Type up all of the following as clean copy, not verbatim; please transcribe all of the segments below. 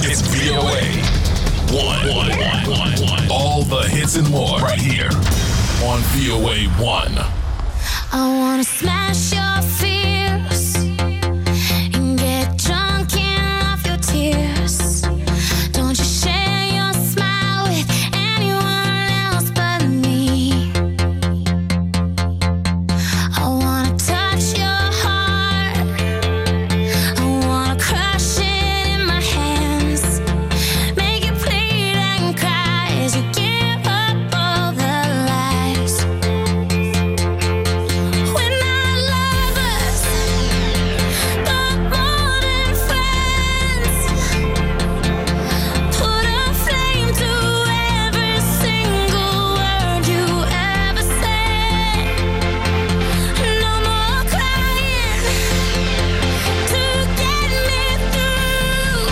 It's VOA 1. All the hits and more right here on VOA 1. I wanna smash your fears and get drunk and off your tears. Don't you share your smile with anyone else but me. I wanna touch your heart. I wanna crush it in my hands. Make it bleed and cry as you give up all the lies. We're not lovers, but more than friends. Put a flame to every single word you ever said. No more crying to get me through.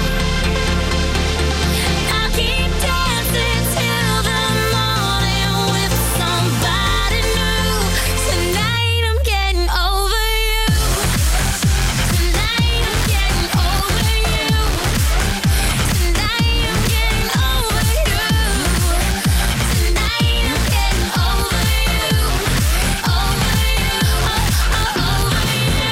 I'll keep dancing till the morning with somebody new. Tonight I'm getting over you. Tonight I'm getting over you. Tonight I'm getting over you. Tonight I'm getting over you. Over you. Over you.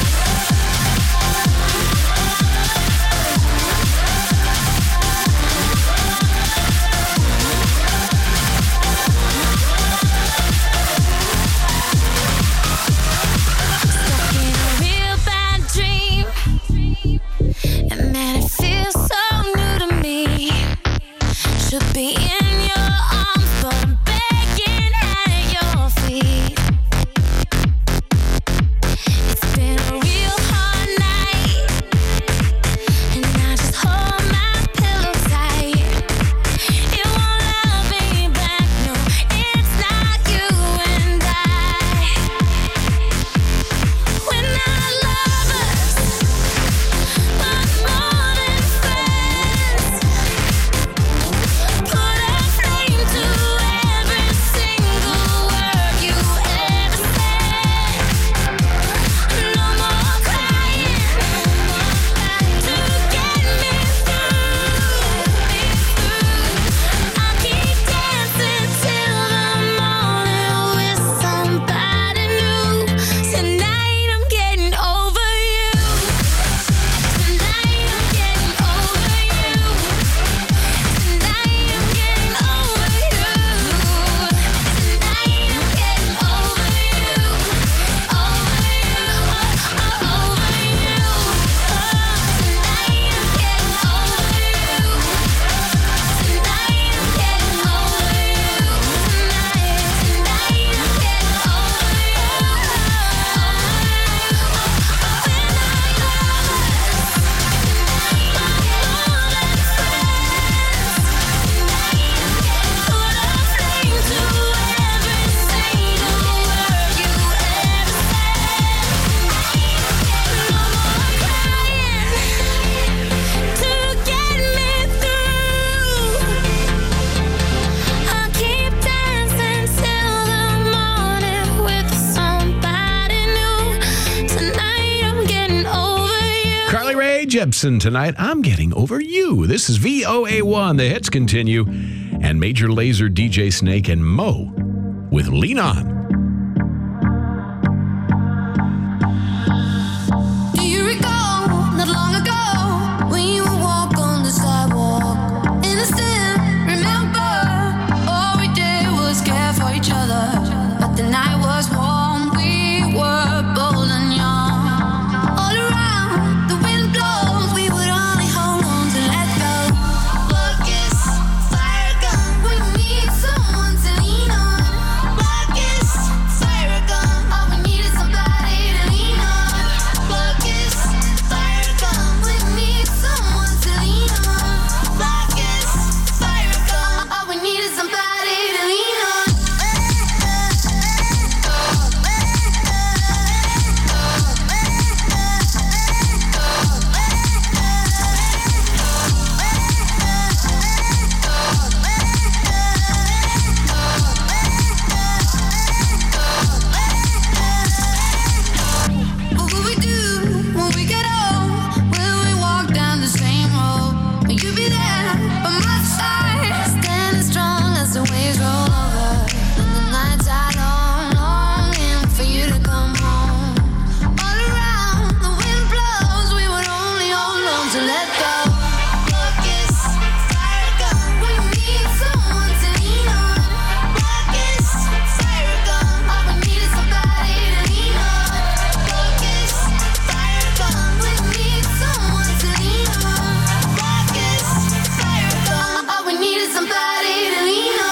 Stuck in a real bad dream, and man, it feels so new to me. Should be in your arms, but I'm begging at your feet. It's been a real hard night, and I just hold my pillow tight. It won't love me back, no, it's not you and I. We're not lovers, but more than friends. Put a flame to every single word you ever said. No more crying to get me through. I'll keep dancing till the morning with somebody new. Tonight I'm getting over you. Tonight I'm getting over you. Tonight I'm getting over you. Tonight I'm getting over you. Over you. Over you. Tonight I'm getting over you. Tonight I'm getting over you. Tonight I'm getting I'll keep dancing till the morning with somebody new. Tonight I'm getting over you. Carly Rae Jepsen tonight. I'm getting over you. This is VOA 1. The hits continue. And Major Lazer, DJ Snake, and Mo with Lean On. Do you recall not long ago when you would walk on the sidewalk? Innocent, remember, all we did was care for each other. But the night was warm, we were bold and young. All around, the wind blows, we would only hold on to let go. Focus, fire gun, we need someone to lean on. Focus, to let go. Focus, fire gun. We need someone to lean on. Focus, fire gun. All we need is somebody to lean on. Focus, fire gun. We need someone to lean on. Focus, fire gun. All we need is somebody to lean on.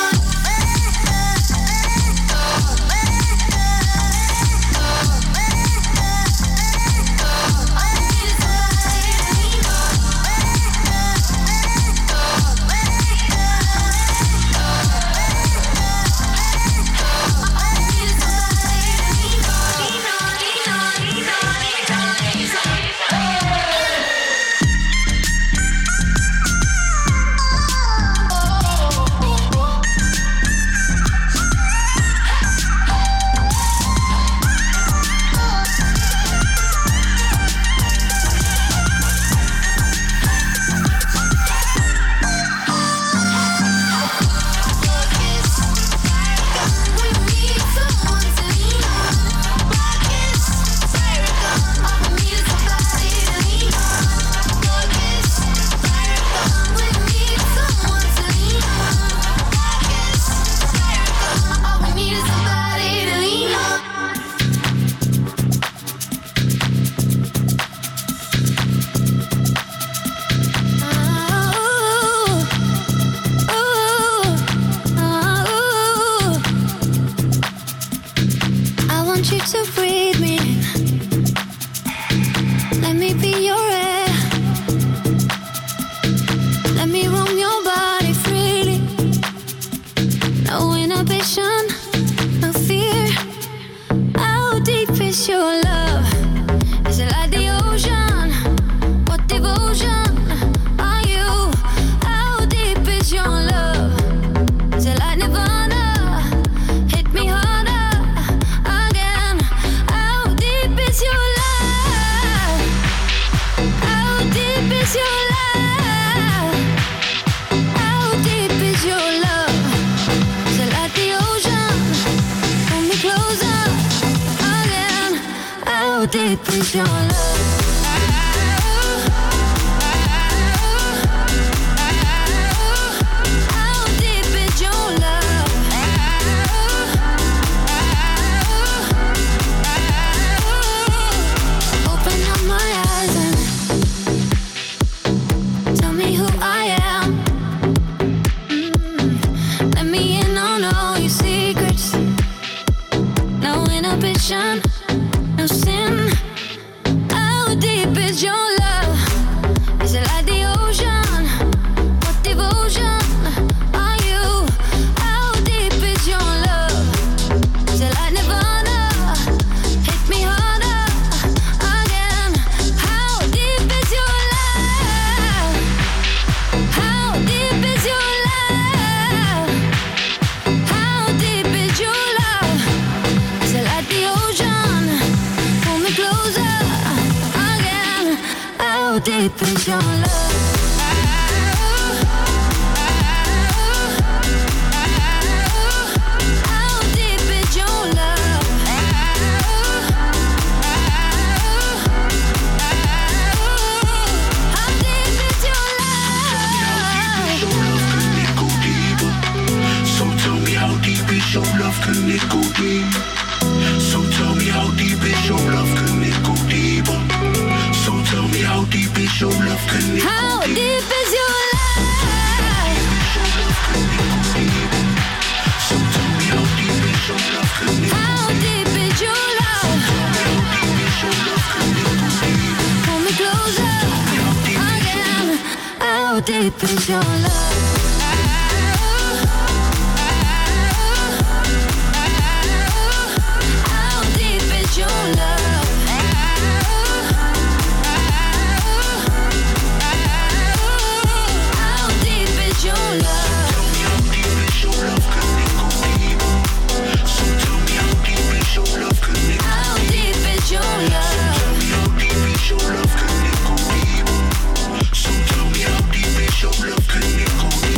So tell me how deep is your love, can it go deep?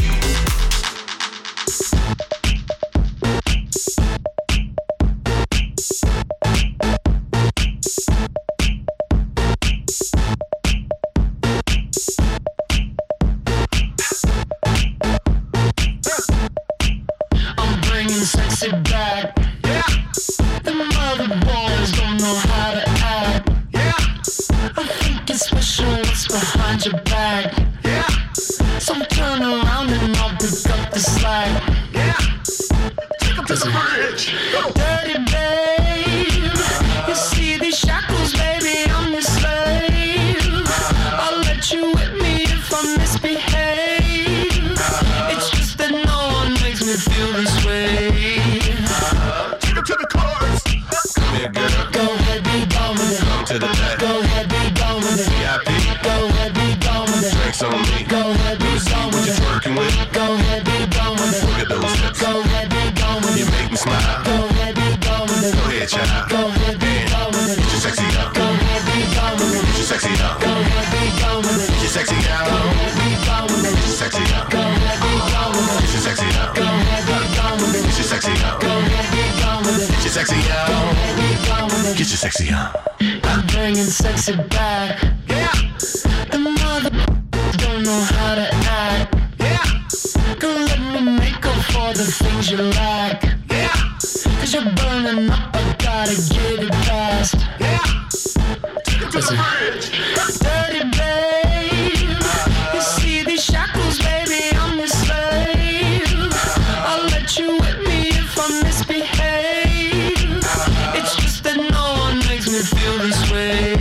got your back. Yeah. So turn around and I'll pick up the slack. Yeah. Take up to the bridge. Dirty babe. You see these shackles, baby, I'm your slave. I'll let you whip me if I misbehave. It's just that no one makes me feel this way. Take up to the chorus. Come here, girl. Go ahead, be gone with it. Come to the back. Go ahead, be gone with it. VIP. Go ahead, be gone with it. Drinks on me. Go ahead, be gone with it. What you working with? Go ahead, be gone with it. Look at those hips. Go ahead, be gone with it. You make me smile. Go ahead, be gone with it. Go ahead, child. Go ahead, be gone with it. Get your sexy up. Go ahead, be gone with it. Get your sexy up. Go ahead, be gone with it. Get your sexy out. Go ahead, be gone with it. Get your sexy up. Go ahead, be gone with it. Get your sexy up. Go ahead, be gone with it. Get your sexy up. Go ahead, be gone with it. Get your sexy up. Go ahead, be gone with it. Get your sexy up. I'm bringing sexy back. Yeah. The mother don't know how to act. Yeah. Go let me make up for the things you lack. Yeah. Cause you're burning up, I gotta get it fast. Yeah. Take it to the bridge. Dirty babe. You see these shackles, baby, I'm your slave. I'll let you whip me if I misbehave. It's just that no one makes me feel this way.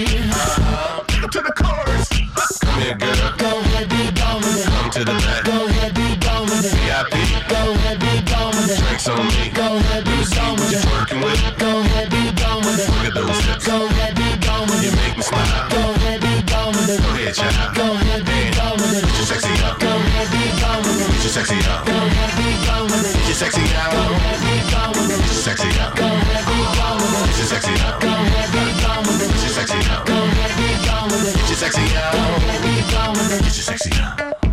Take it to the chorus. Come here, girl. Go ahead, be gone with it. Come to the back. Go ahead, be gone with it. VIP. Go ahead, be gone with it. Drinks on me. Go ahead, be gone with it. What you working with? Go ahead, be gone with it. Look at those hips. Go ahead, be gone with it. You make me smile. Go ahead, be gone with it. Go ahead, child. Go ahead, be gone with it. Get your sexy up. Go ahead, be gone with it. Get your sexy up. Go ahead, be gone with it. Get your sexy out. Go ahead, be gone with it. Get your sexy up. Go ahead, be gone with it. Get your sexy up. Go ahead, be gone with it. Get your sexy up. Go ahead, be gone with it. Get your sexy out. Go ahead, be gone with it. Get your sexy up.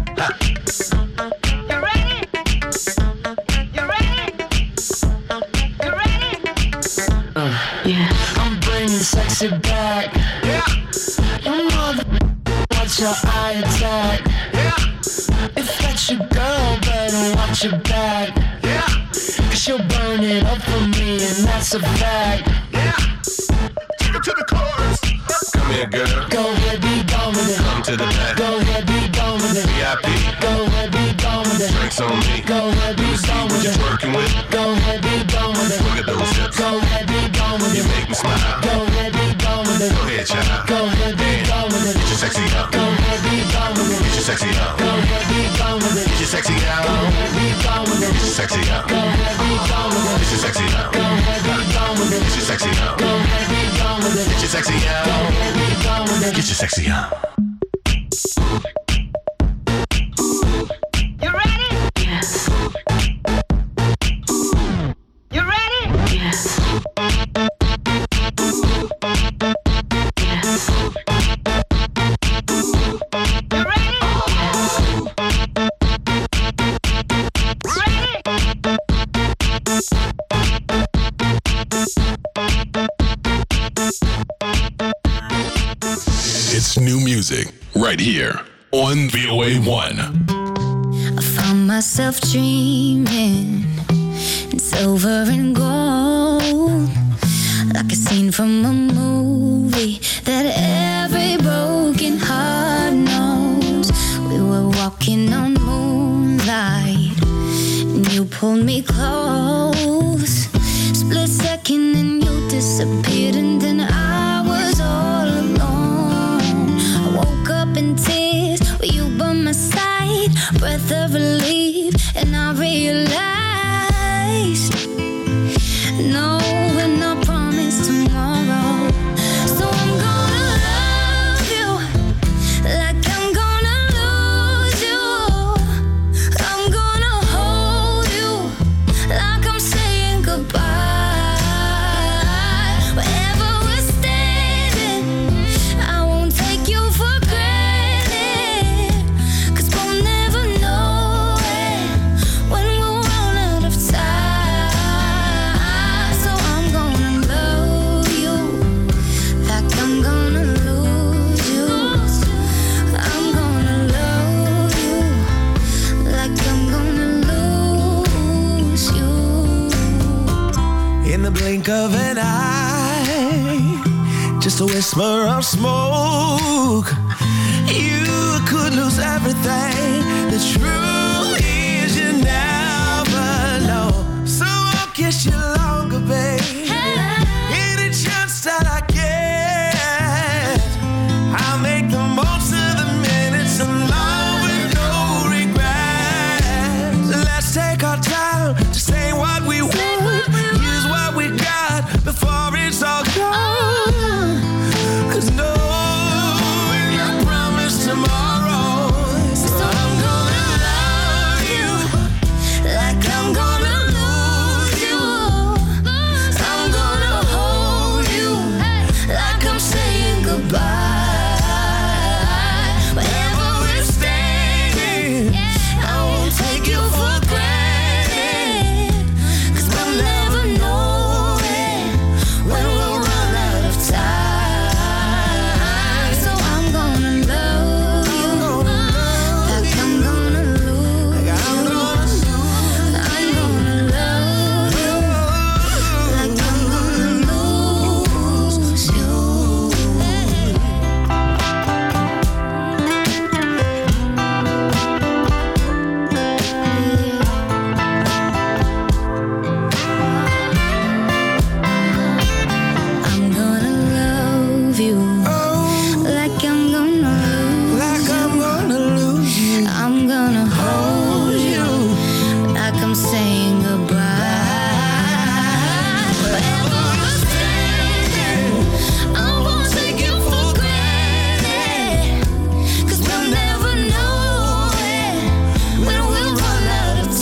You ready? You ready? You ready? Yeah. I'm bringing sexy back. Yeah. You mother, watch your eye attack. Yeah. If that's your girl, better watch your back. Yeah. Cause she'll burn it up for me, and that's a fact. Yeah. Take it to the chorus. Come here, girl. Go ahead, be gone with it. Come to the back. Go ahead, be gone with it. VIP. Go ahead, be gone with it. Drinks on me. Go ahead, be gone with it. What you working with? Go ahead, be gone with it. Look at those hips. Go ahead, be gone with it. You make me smile. Go ahead, be gone with it. Go ahead, child. Go ahead, be gone with it. Get your sexy up. Go ahead, be gone with it. Get your sexy up. Go ahead, be gone with it. Get your sexy out. Go ahead, be gone with it. Get your sexy up. Go ahead, be gone with it. Get your sexy up. Go ahead, be gone with it. Get your sexy up. Go ahead, be gone with it. Get your sexy out. Go ahead, be gone with it. Get your sexy up. You ready? Yes. You ready? Yes. Yes. You ready? Ready? It's new music right here on VOA1. I found myself dreaming in silver and gold, like a scene from a movie that every broken heart knows. We were walking on moonlight and you pulled me close. Split second and you disappeared, and then I was all alone. I woke up in tears with you by my side, breath of relief, and I realized no, we're not promised tomorrow. So I'm gonna love you like I'm gonna lose you. I'm gonna hold you like I'm saying goodbye. Wherever we're standing, I won't take you for granted, 'cause we'll never know it when we'll run out of time. So I'm gonna love you like I'm gonna lose you. I'm gonna love you like I'm gonna lose you. In the blink of an eye, just a whisper of smoke, you thing. The truth is you never know. So I'll kiss you longer, babe. Any chance that I get, I'll make the most of the minutes alone with no regrets. Let's take our time to say what we want, use what we got before it's all gone. 'Cause no one can promise tomorrow. So I'm gonna love you like I'm gonna lose you. I'm gonna hold you like I'm saying goodbye. Wherever we're standing, I won't take you for granted. 'Cause we'll never know it when we'll run out of time. So I'm gonna love you like I'm gonna lose you. I'm gonna love you like I'm gonna lose you. I'm gonna love you like I'm gonna lose you. I'm gonna hold you like I'm saying goodbye. Wherever we're standing, I won't take you for granted. 'Cause we'll never know it when we'll run out of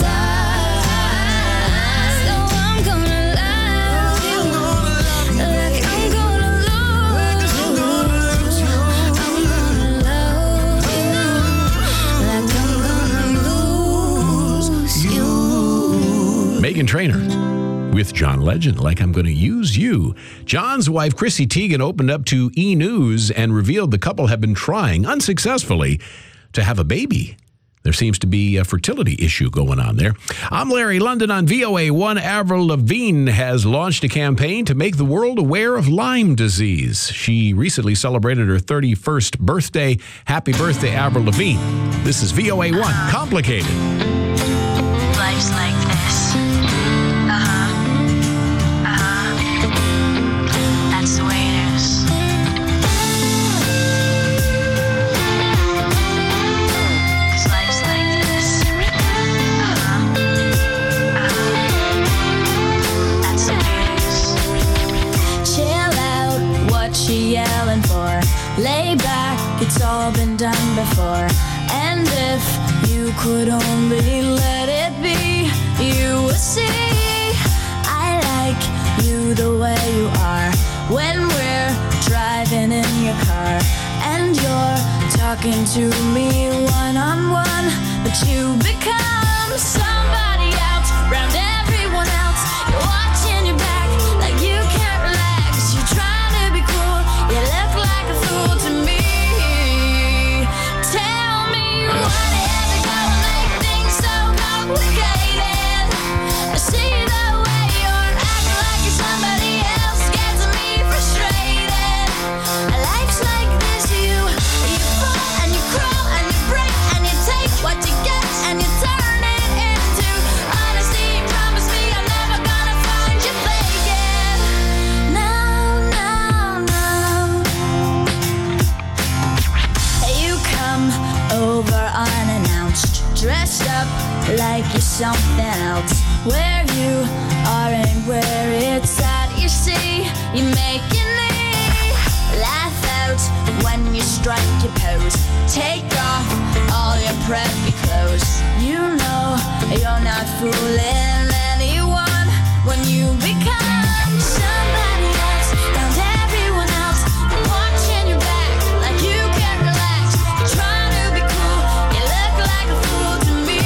time. So I'm gonna love you like I'm gonna lose you. I'm gonna love you like I'm gonna lose you. Meghan Trainor with John Legend, like I'm going to use you. John's wife, Chrissy Teigen, opened up to E! News and revealed the couple have been trying, unsuccessfully, to have a baby. There seems to be a fertility issue going on there. I'm Larry London on VOA1. Avril Lavigne has launched a campaign to make the world aware of Lyme disease. She recently celebrated her 31st birthday. Happy birthday, Avril Lavigne. This is VOA1 Complicated. Life's like this. That's the way it is. 'Cause life's like this. That's the way it is. Chill out, what you yelling for? Lay back, it's all been done before. And if you could only let it be, you would see I like you the way you are. When we're driving in your car and you're talking to me one-on-one, but you become somebody else around everyone else. You're watching your back like you can't relax. You're trying to be cool, you look like a fool to me. Tell me what is it gonna make things so complicated? I see the way you're acting like you're somebody else, gets me frustrated. Life's like this, you fall and you crawl and you break and you take what you get and you turn it into honesty. Promise me I'm never gonna find you faking. No, no, no. You come over unannounced, dressed up like you're something else. Where you are and where it's at, you see, you're making me laugh out when you strike your pose. Take off all your preppy clothes. You know you're not fooling anyone when you become somebody else around everyone else. Watching your back like you can't relax. Trying to be cool, you look like a fool to me.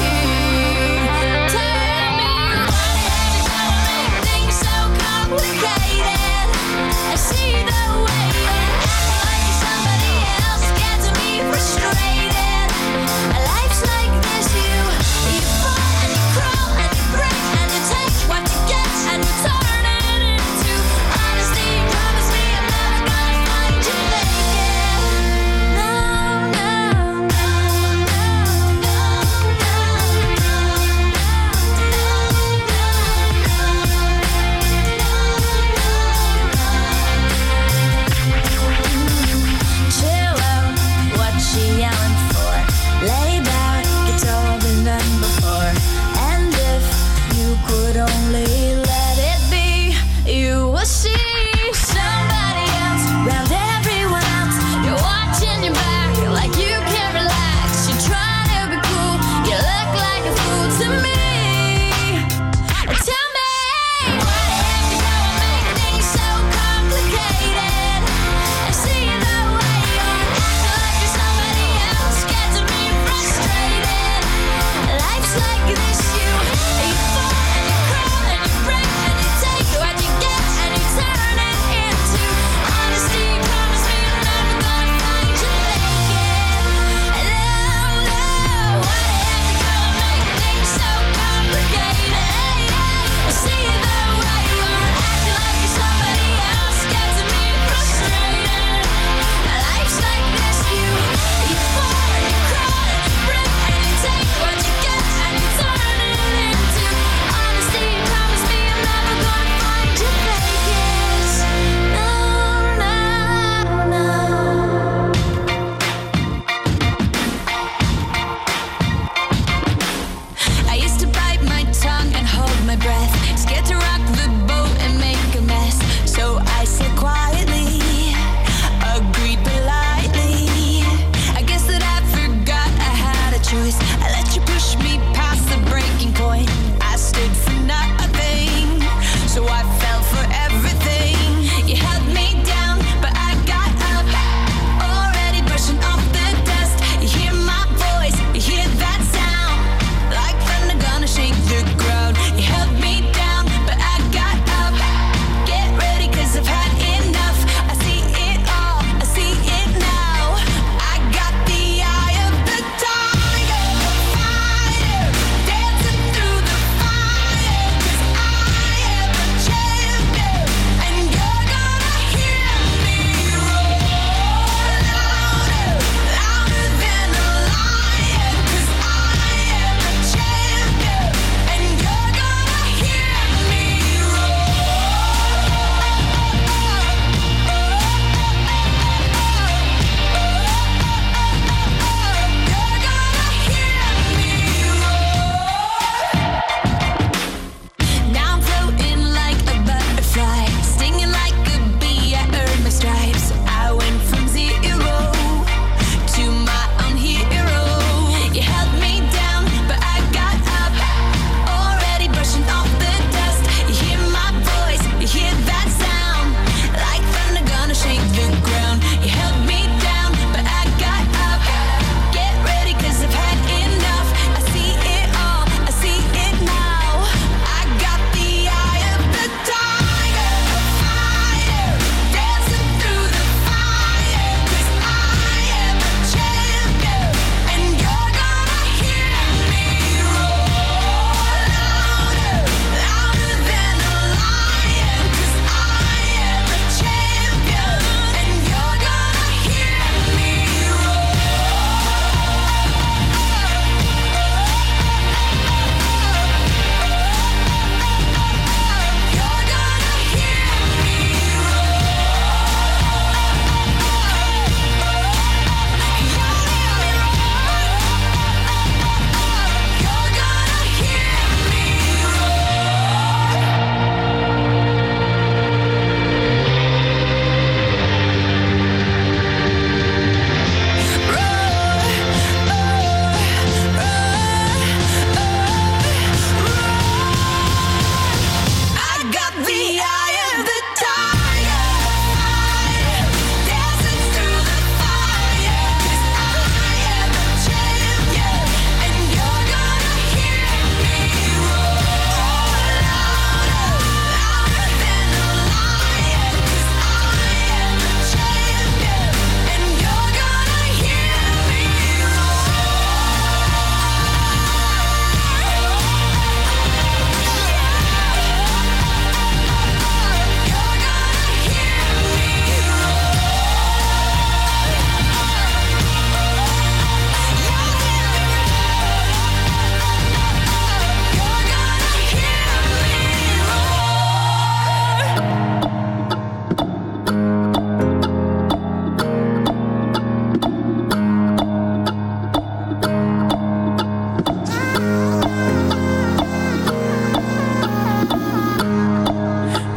Tell me what is it gonna make things so complicated? I see the way you're acting like you're somebody else, gets me frustrated. Life's like this, you fall and you crawl and you yelling for? Lay back, it's all been done before. And if you could only let it be, you will see somebody else round everyone else. You're watching your back like you can't relax. You're trying to be cool, you look like a fool to me. Tell me, why the heck do you make things so complicated? And see the way you're acting like you're somebody else.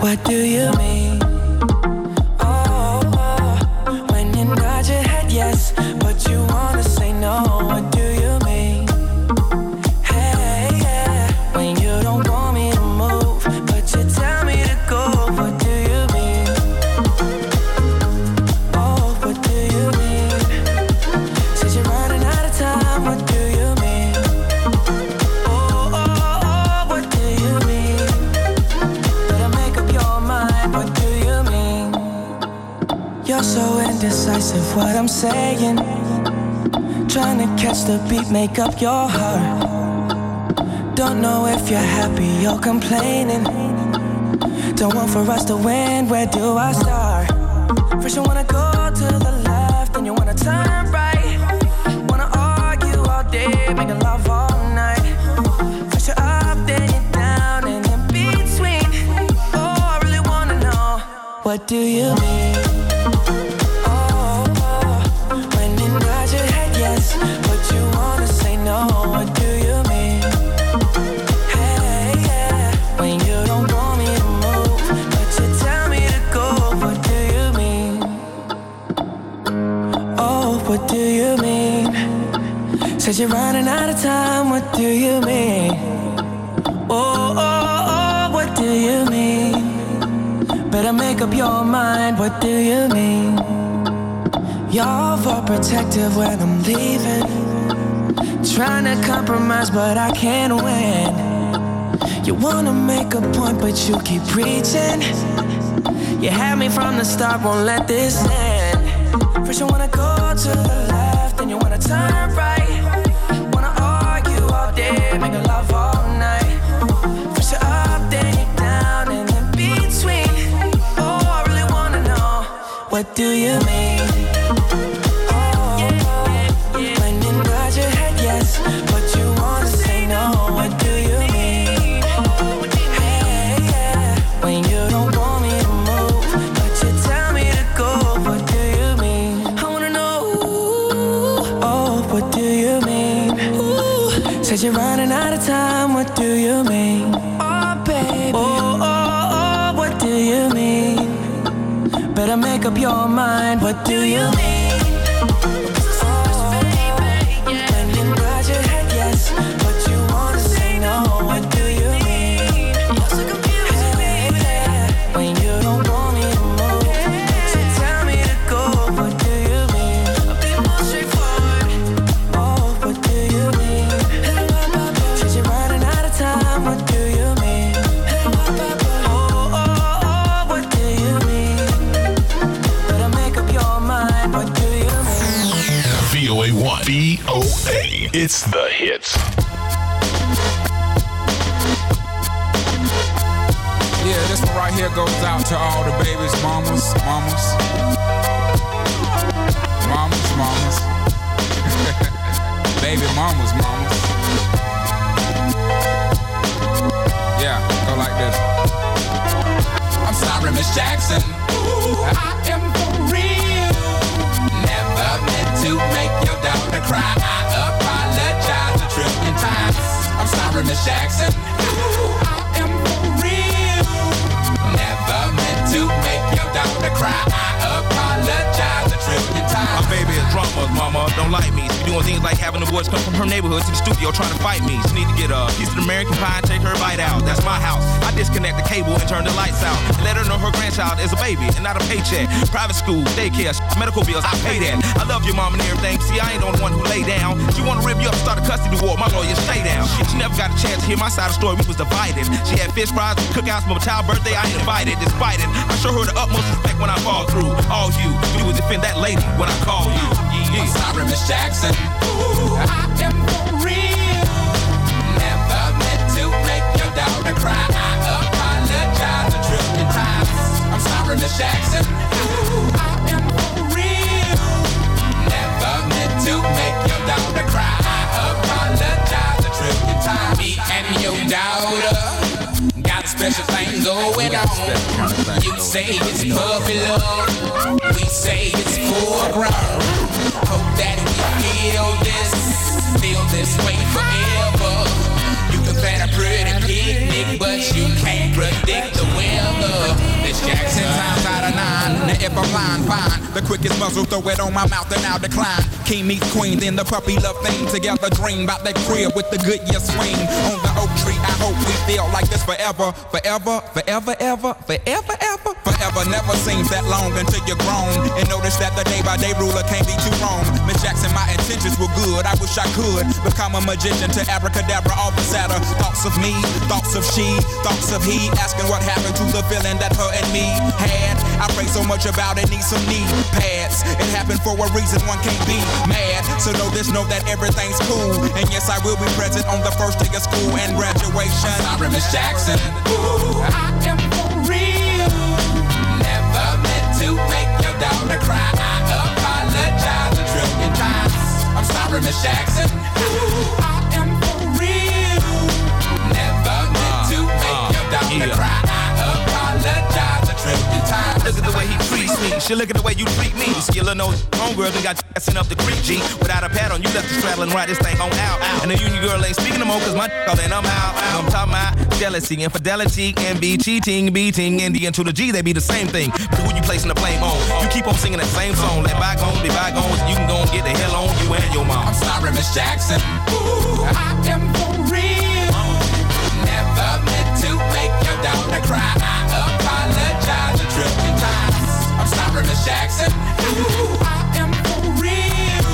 What do you mean? Oh, when you nod your head yes, but you wanna say no. What do you mean? Hey, yeah, when you don't want me to move, but you tell me to go. What do you mean? Oh, what do you mean? Said you're running out of time. What do you mean? Oh, what do you mean? Better make up your mind. What do you mean? You're so indecisive. What I'm saying, trying to catch the beat, make up your heart. Don't know if you're happy or complaining. Don't want for us to win, where do I start? First you wanna go to the left, then you wanna turn right. Wanna argue all day, making love all night. First you're up, then you're down, and in between. Oh, I really wanna know, what do you mean? When you nod your head yes, but you wanna say no. What do you mean? Hey, yeah, when you don't want me to move, but you tell me to go. What do you mean? Oh, what do you mean? Said you're running out of time. What do you mean? Oh, what do you mean? Better make up your mind. What do you mean? You're overprotective when I'm leaving. Trying to compromise, but I can't win. You wanna make a point, but you keep preaching. You had me from the start, won't let this end. First you wanna go to the left, then you wanna turn right. Wanna argue all day, making love all night. First you're up, then you're down, and in between. Oh, I really wanna know, what do you mean? When you nod your head yes, but you wanna say no. What do you mean? Hey, yeah, when you don't want me to move, but you tell me to go. What do you mean? I wanna know. Oh, what do you mean? Ooh, said you're running out of time. What do you mean? Oh, baby. Oh, what do you mean? Better make up your mind. What do you mean? VOA. It's the hits. Yeah, this one right here goes out to all the babies, mamas. Baby mamas. Yeah, go like this. I'm sorry, Miss Jackson. Ooh, I am for real. Never meant to make your daughter cry. I apologize a trillion times. I'm sorry, Miss Jackson. Ooh, I am for real. Never meant to make your daughter cry. I apologize a trillion times. My baby is drama, mama. Don't like me. She doing things like having the boys come from her neighborhood to the studio trying to fight me. She need to get a piece of the American pie and take her bite out. That's my house. I disconnect the cable and turn the lights out. And let her know her grandchild is a baby and not a paycheck. Private school, daycare, medical bills, I pay that. I love your mom and everything. See, I ain't the only one who lay down. She wanna rip you up, start a custody war. My lawyer, stay down. She never got a chance to hear my side of the story. We was divided. She had fish fries, cookouts for my child's birthday. I ain't invited. Despite it, I show her the utmost respect when I fall through. All you would defend that lady when I call you. Yeah. I'm sorry, Miss Jackson. Ooh, I am for real. Never meant to make your daughter cry. I apologize a trillion times. I'm sorry, Miss Jackson. Ooh, I am for real. Never meant to make your daughter cry. I apologize a trillion times. Me and your daughter got a special thing going on. You say it's puppy love, we say it's full grown. Hope that we feel this way forever. You can plan a pretty picnic, but you can't predict the weather. a blind vine. The quickest muzzle, throw it on my mouth and I'll decline. King meets queen, then the puppy love thing. Together dream about that crib with the Goodyear swing. On the oak tree, I hope we feel like this forever. Forever, forever, ever, forever, ever. Forever never seems that long until you're grown. And notice that the day by day ruler can't be too wrong. Miss Jackson, my intentions were good. I wish I could become a magician to abracadabra, all the sadder. Thoughts of me, thoughts of she, thoughts of he. Asking what happened to the feeling that her and me had. I pray so much about it, need some knee pads. It happened for a reason, one can't be mad. So know this, know that everything's cool. And yes, I will be present on the first day of school and graduation. I'm sorry, Miss Jackson. Ooh, I am for real. Never meant to make your daughter cry. I apologize a trillion times. I'm sorry, Miss Jackson. Ooh, I am for real. Never meant to make your daughter cry. I apologize a trillion times. Look at the way he treats me. She look at the way you treat me. Skillin' no homegirl done got sent up the creek, G. Without a pad on, you left the straddle and ride this thing on out. And the union girl ain't speaking no more, cause my all in, I'm out. I'm talking about jealousy, infidelity, envy, cheating, beating, and the N to the G, they be the same thing. But who you placing the blame on? You keep on singing that same song. Let bygones be bygones, you can go and get the hell on you and your mom. I'm sorry, Miss Jackson. Ooh, I am for real. Never meant to make your daughter cry. I apologize a trillion times. I'm sorry, Miss Jackson. Ooh, I am for real.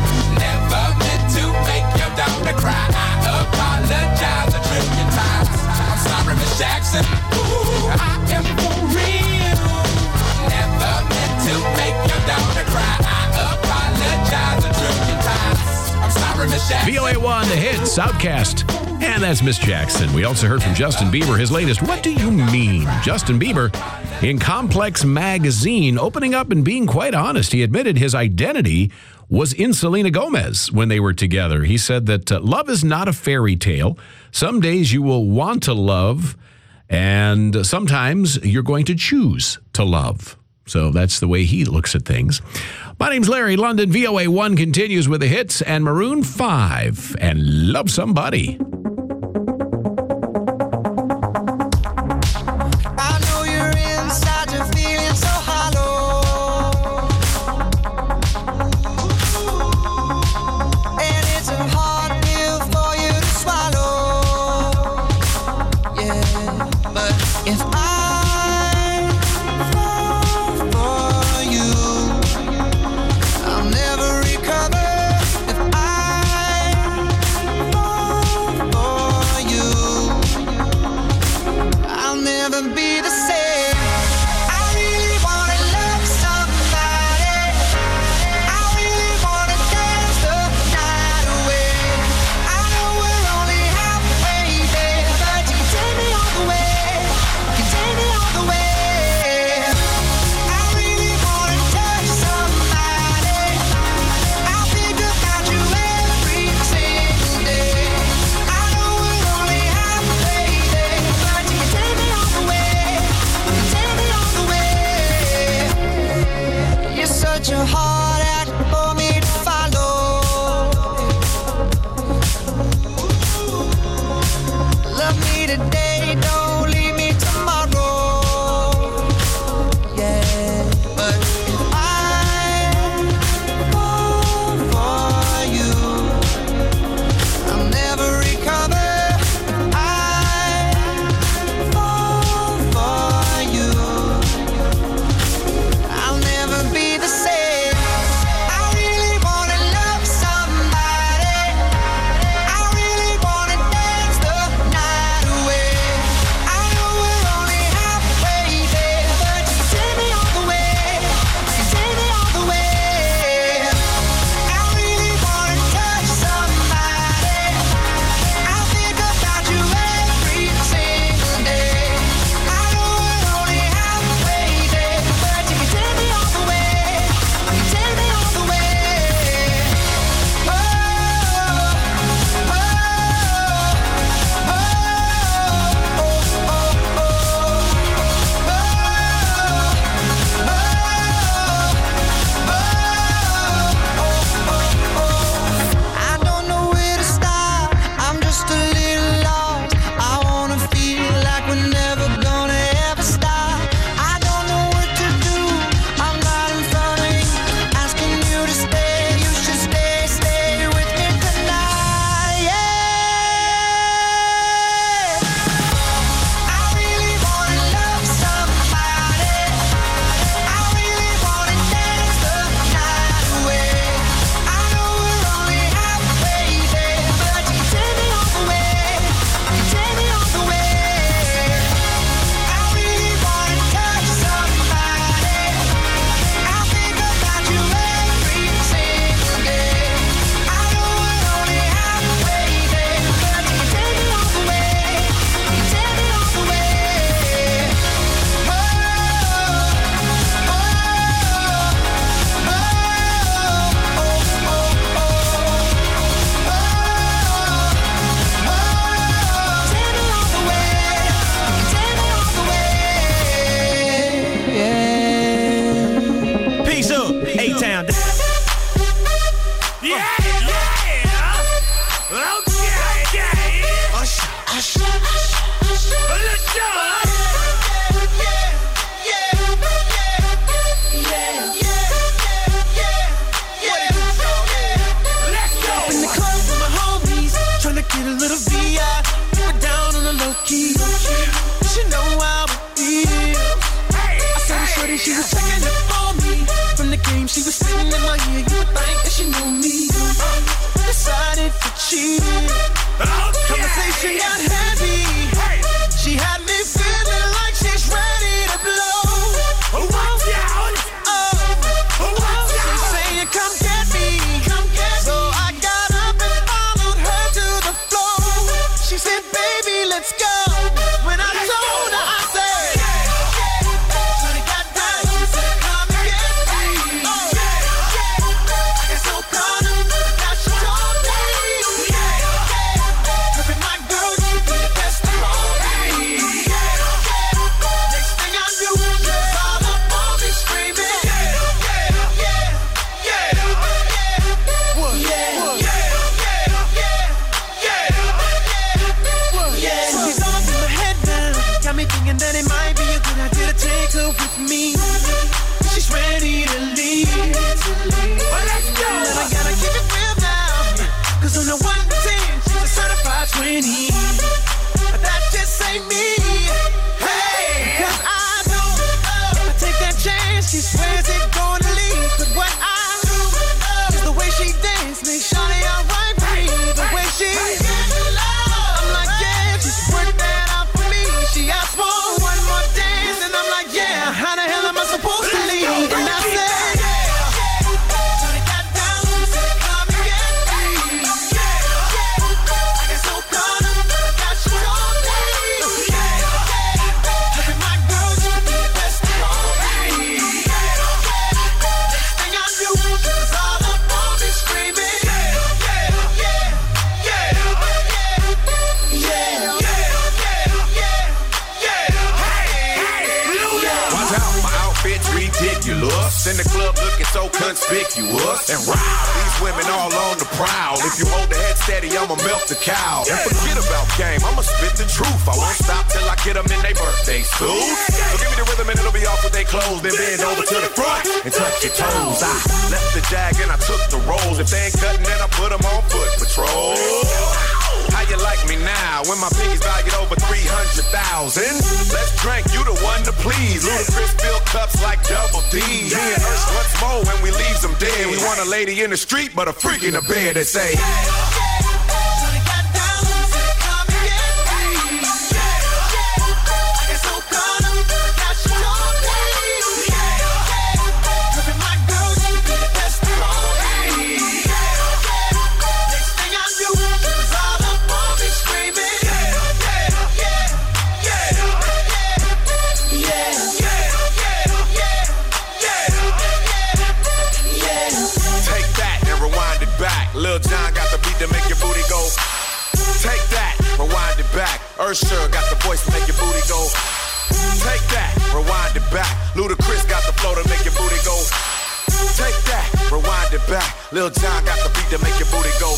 Never meant to make your daughter cry. I apologize a trillion times. I'm sorry, Miss Jackson. Ooh, I am for real. Never meant to make your daughter cry. I apologize a trillion times. I'm sorry, Miss Jackson. VOA1, the hits, Outcast. And that's Miss Jackson. We also heard from Justin Bieber, his latest, What Do You Mean? Justin Bieber in Complex Magazine, opening up and being quite honest. He admitted his identity was in Selena Gomez when they were together. He said that love is not a fairy tale. Some days you will want to love, and sometimes you're going to choose to love. So that's the way he looks at things. My name's Larry London. VOA1 continues with the hits and Maroon 5 and Love Somebody. I'll never recover if I cheated. Conversation got heavy. She had me feeling like she's ready to blow. Watch out! She's saying, come get me. So I got up and followed her to the floor. She said, baby, let's go. When I told her, I said, Shawty got down. She said, come and get me. I got so caught up, now she told me. Her and my girl, she be the best around me. Next thing I knew, she was all up on me screaming. She's all up in my head now. Got me thinking that it might be a good idea to take her with me. She's ready to leave. Well, let's go. And I gotta keep it real now. Cause on the 1 to 10, she's a certified 20. But that just ain't me. Hey, cause I know if I take that chance, she swears it's gonna leave. But what I do is the way she dance makes Shawty alright with me. The way she I'm like, yeah, just work that out for me. She asked for one more dance, and I'm like, yeah, how the hell am I supposed to leave? And I said, Shawty got down, she said, come and get me. I got so caught up, now she told me. Look at my girl, she be the best around me. Next thing I knew, she was all up on me screaming. Watch out, my outfit's ridiculous. In the club looking so conspicuous. And wow, these women all on the prowl. If you hold the head steady, I'ma melt the cow. And forget about game, I'ma spit the truth. I won't stop till I get them in their birthday suit. So give me the rhythm and it'll be off with their clothes. Then bend over to the front and touch your toes. I left the jag and I took the rolls. If they ain't cutting, then I put them on foot patrol. How you like me now when my piggy's valued over 300,000? Let's drink, you the one to please. Ludacris fill cups like Double D. Me and Ursh once more when we leaves them dead. We want a lady in the street, but a freak in the bed that say, Shawty got down, she said, come and get me. I got so caught up, now she told me. Her and my girl, she be the best around me. Next thing I knew, she was all up on me screaming. take that and rewind it back. Lil Jon got the beat to make your booty go. Take that, rewind it back. Usher got the voice to make your booty go. Take that, rewind it back. Ludacris got the flow to make your booty go. Take that, rewind it back. Lil Jon got the beat to make your booty go.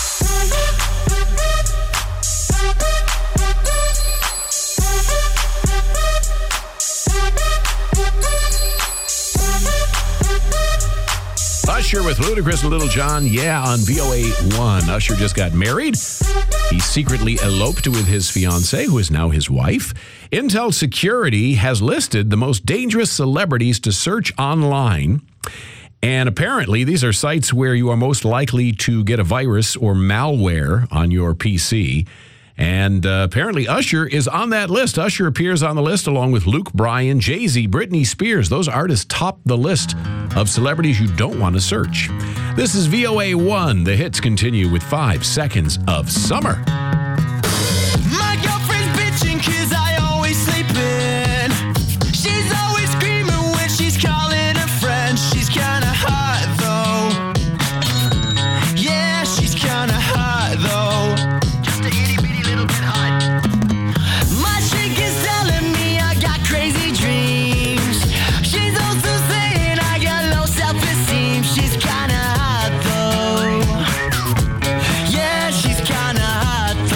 Usher with Ludacris and Little John, yeah, on VOA1. Usher just got married. He secretly eloped with his fiancée, who is now his wife. Intel Security has listed the most dangerous celebrities to search online. And apparently, these are sites where you are most likely to get a virus or malware on your PC. And apparently Usher is on that list. Usher appears on the list along with Luke Bryan, Jay-Z, Britney Spears. Those artists top the list of celebrities you don't want to search. This is VOA1. The hits continue with 5 seconds of summer. My girlfriend's bitching 'cause I always sleep in. She's always screaming when she's calling her friends. She's kinda hot though. Yeah, she's kinda hot though. Just a itty bitty little bit hot. My chick is telling me I got crazy dreams. She's also saying I got low self-esteem. She's kinda hot though. Yeah, she's kinda hot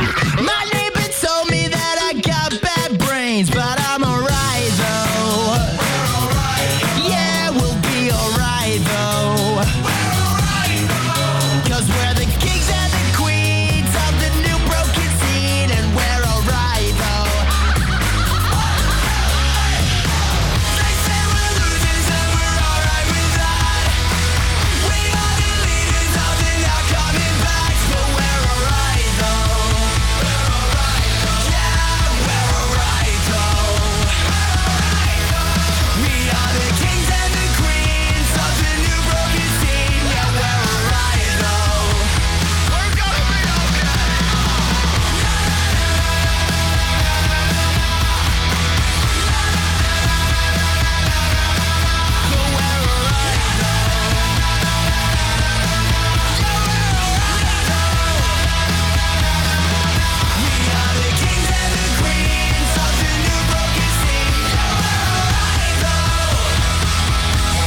My neighbor told me that I got bad brains, but I'm alright though. We're alright. Yeah, we'll be alright though. We're alright though. 'Cause we're the kings and the queens of the new broken scene, and we're alright though. They say we're losers and we're alright with that. We are the leaders of the not coming back, but we're alright though. We're alright though. Yeah, we're alright though. We are the kings and the queens of the new broken scene. Yeah, we're alright though. We're gonna be okay. But we're alright We are the kings and the queens of the new broken scene. Yeah, we're alright though.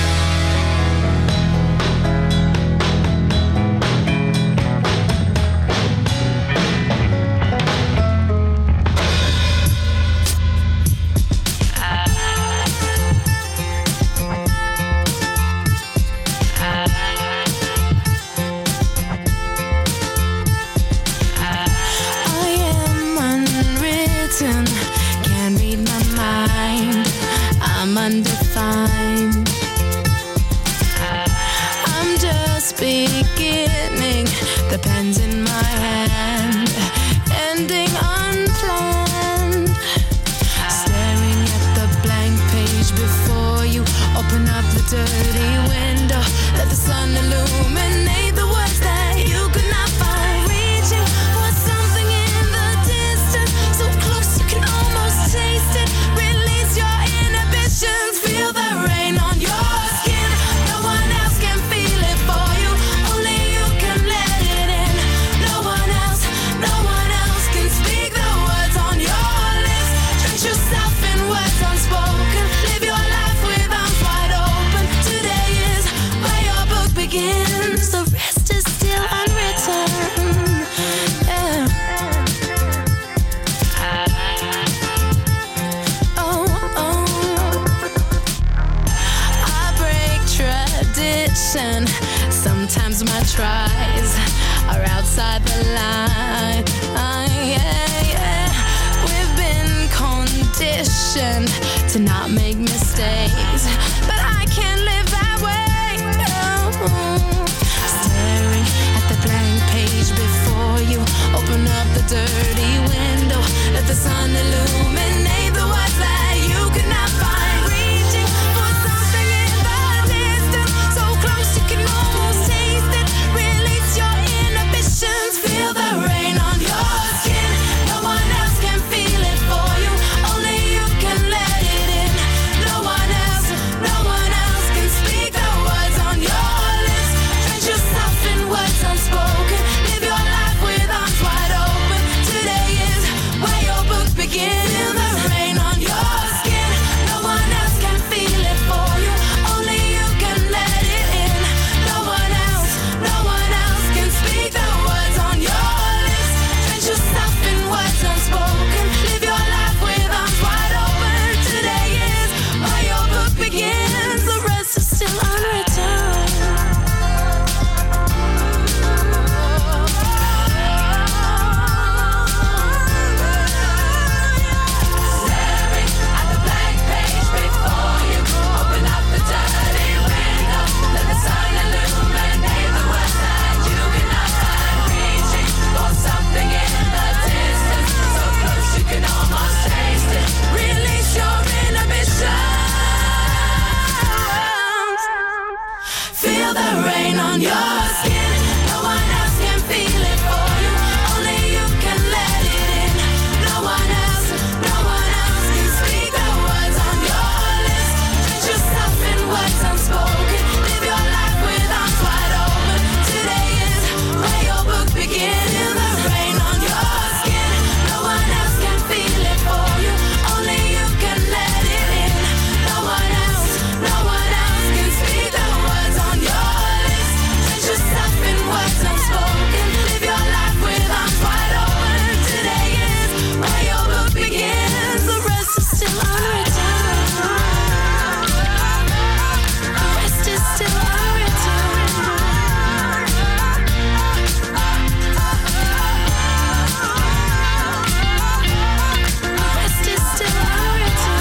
I am unwritten, can't read my mind. I'm undefined. I'm just beginning, the pen's in my hand, ending unplanned. Staring at the blank page before you, open up the dirty window, let the sun illuminate the words that you could not find. Reaching for something in the distance, so close you can almost taste it. Release your inhibitions, feel the rain on your skin. No one else can feel it for you, only you can let it in. No one else can speak the words on your lips. Drench yourself in words unspoken, live your life with arms wide open. Today is where your book begins, the rest is still unwritten. Yeah. I break tradition. Sometimes my tries are outside the line. We've been conditioned to not make mistakes, but I can't live that way. No. Staring at the blank page before you, open up the dirty window, let the sun illuminate the words that you could not find. Reaching for something in the distance, so close you can almost taste it. Release your inhibitions.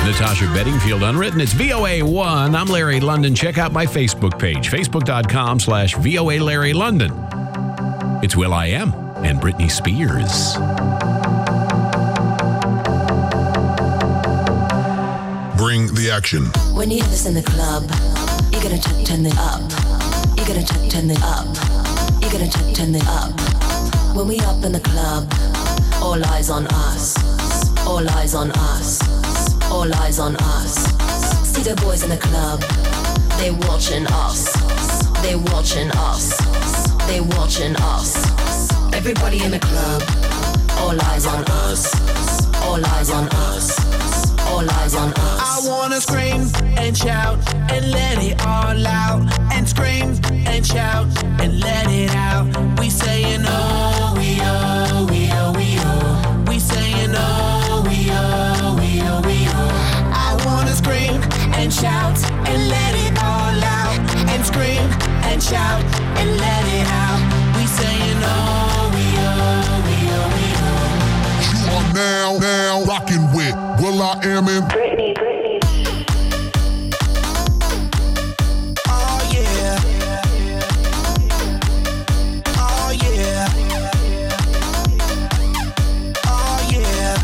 Natasha Bedingfield Unwritten. It's VOA1. I'm Larry London. Check out my Facebook page, facebook.com/VOA Larry London. It's will.i.am and Britney Spears. Bring the action. When you hear this in the club, you gotta turn it up. You gotta turn it up. You gotta turn it up. When we up in the club, all eyes on us. All eyes on us. All eyes on us. See the boys in the club, they watching us. They watching us. They watching us. Everybody in the club, all eyes on us. All eyes on us. All eyes on us. I wanna scream and shout and let it all out. And scream and shout and let it out. We saying oh, we oh, we oh, we oh. We saying oh, we oh, we oh, we oh. I wanna scream and shout and let it all out. And scream and shout and let it out. We saying oh, we oh, we oh, we oh. You are now rocking with will.i.am and Britney. Oh yeah. Oh yeah. Oh yeah.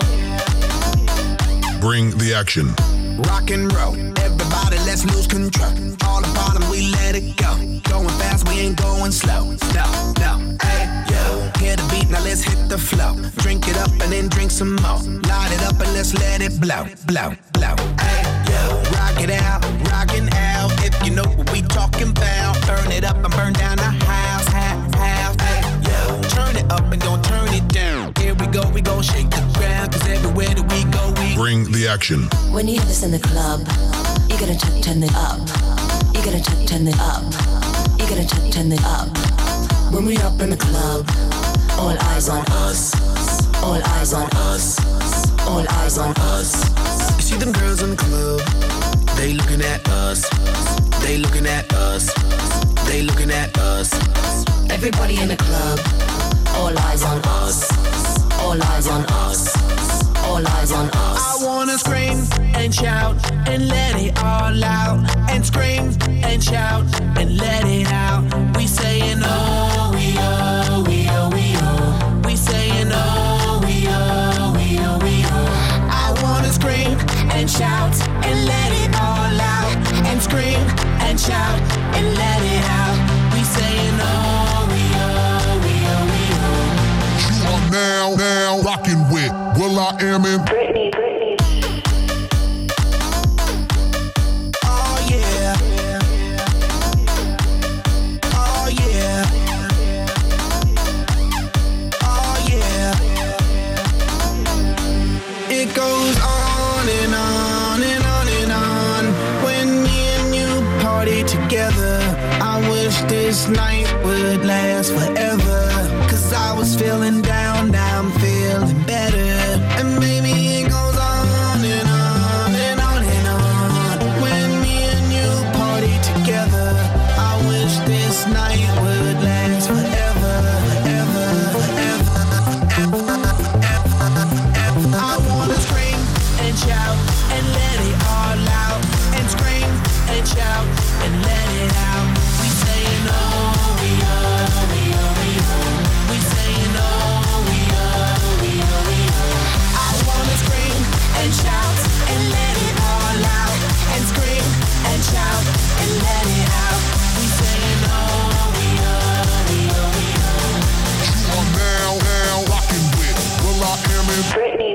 Bring the action. Rock and roll, everybody let's lose control. All the bottom we let it go. Going fast, we ain't going slow. No, hey, yo. Hear the beat, now let's hit the flow. Drink it up and then drink some more. Light it up and let's let it blow. Hey, yo. Rock it out, rockin' out. If you know what we talking about. Burn it up and burn down the house. Hey, yo. Turn it up and don't turn it down. Here we go shake the ground. Cause everywhere that we go, we bring the action. When you hear this in the club, you gotta turn it up. You gotta turn it up. You gotta turn it up. When we up in the club, all eyes on us. All eyes on us. All eyes on us. You see them girls in the club, they looking at us. They looking at us. They looking at us. Everybody in the club, all eyes on us. All eyes on us. All eyes on us. I wanna scream and shout and let it all out. And scream and shout and let it out. We saying oh, we oh, we oh, we oh. We saying oh, we oh, we oh, we oh. I wanna scream and shout and let it all out. And scream and shout and let it out. We saying oh, we oh, we oh, we oh. You are now rocking with will.i.am and Britney. Oh yeah. Oh yeah. Oh yeah. It goes on and on and on and on. When me and you party together, I wish this night would last forever. Cause I was feeling down, now I'm feeling better. And maybe it goes on and on and on and on. When me and you party together, I wish this night would last forever, forever, forever, forever. I wanna scream and shout and let it all out. And scream and shout and let it out. We saying oh, we oh, we oh, we oh. We saying oh, we oh, we oh, we oh. I wanna scream and shout and let it all out. And scream and shout and let it out. We saying oh, we oh, we oh, we oh. you are now rocking with will.i.am and Britney.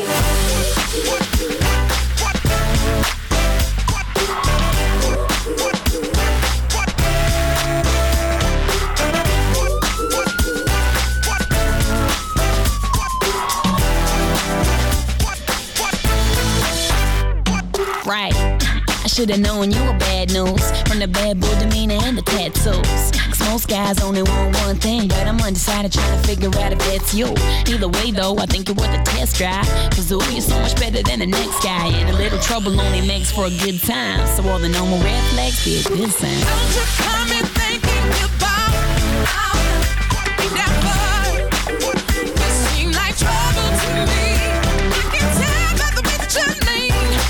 Right. I should've known you were bad news. From the bad boy demeanor and the tattoos. Cause most guys only want one thing, but I'm undecided trying to figure out if that's you. Either way though, I think you're worth a test drive. Cause ooh, you're so much better than the next guy. And a little trouble only makes for a good time. So all the normal red flags be a good sign. Don't you come and thinking about we never. You seem like trouble to me. I can tell by the way that your name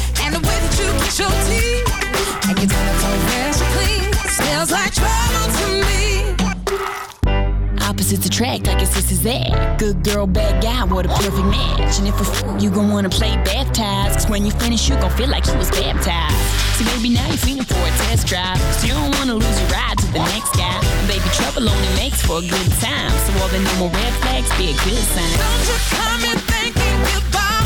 is that? Good girl, bad guy, what a perfect match. And if you gon' wanna play baptized, cause when you finish, you gon' feel like you was baptized. See, baby, now you're feeling for a test drive, cause you don't wanna lose your ride to the next guy. And baby, trouble only makes for a good time, so all the normal red flags be a good sign. Don't you come in thinking goodbye.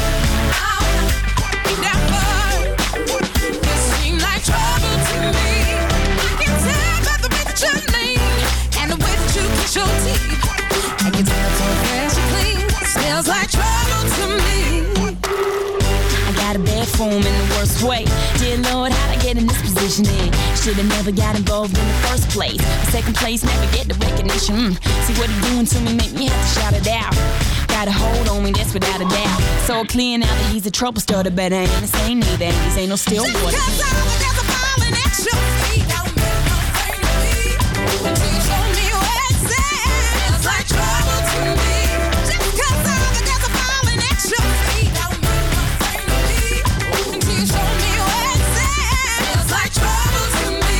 Never. You seem like trouble to me. I can tell by the way that you lean and the way that you kiss your teeth. I can tell so fast you clean. Smells like trouble to me. I got a bad form in the worst way. Dear Lord, how'd I get in this position then? Should've never got involved in the first place. Second place, never get the recognition. See what he doing to me, make me have to shout it out. Got a hold on me, that's without a doubt. So clear now that he's a trouble starter, but I ain't the same neither. These ain't no still water. Just because there's a falling at your feet, don't mean nothing to me. Until you show me where it's at. Smells like trouble to me. Just because there's a falling at your feet, don't mean nothing to me. Until you show me where it's at. Smells like trouble to me.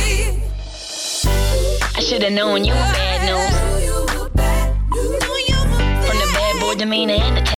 I should've known you were bad news. From the bad boy demeanor and the